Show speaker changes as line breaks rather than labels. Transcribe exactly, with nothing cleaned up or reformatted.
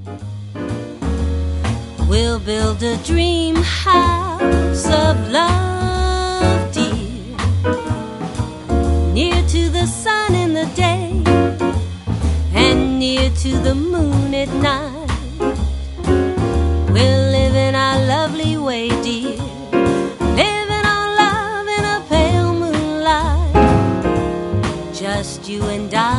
We'll build a dream house of love, dear, near to the sun in the day and near to the moon at night. We'll live in our lovely way, dear, living on love in a pale moonlight. Just you and I,